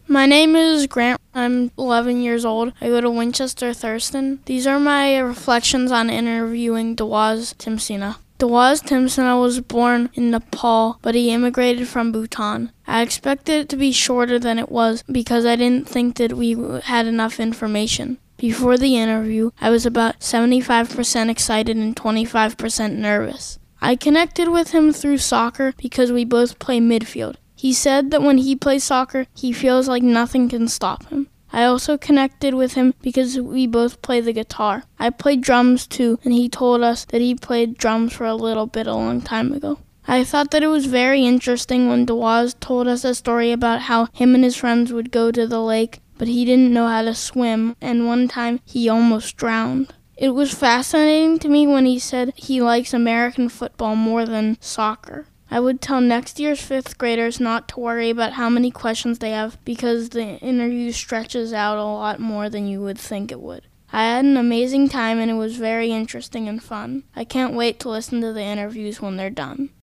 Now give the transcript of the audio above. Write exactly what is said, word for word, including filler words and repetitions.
My name is Grant. I'm eleven years old. I go to Winchester Thurston. These are my reflections on interviewing Dawaz Timsina. Dawaz Timsina was born in Nepal, but he immigrated from Bhutan. I expected it to be shorter than it was because I didn't think that we had enough information. Before the interview, I was about seventy-five percent excited and twenty-five percent nervous. I connected with him through soccer because we both play midfield. He said that when he plays soccer, he feels like nothing can stop him. I also connected with him because we both play the guitar. I played drums too, and he told us that he played drums for a little bit a long time ago. I thought that it was very interesting when Dawaz told us a story about how him and his friends would go to the lake, but he didn't know how to swim, and one time he almost drowned. It was fascinating to me when he said he likes American football more than soccer. I would tell next year's fifth graders not to worry about how many questions they have because the interview stretches out a lot more than you would think it would. I had an amazing time and it was very interesting and fun. I can't wait to listen to the interviews when they're done.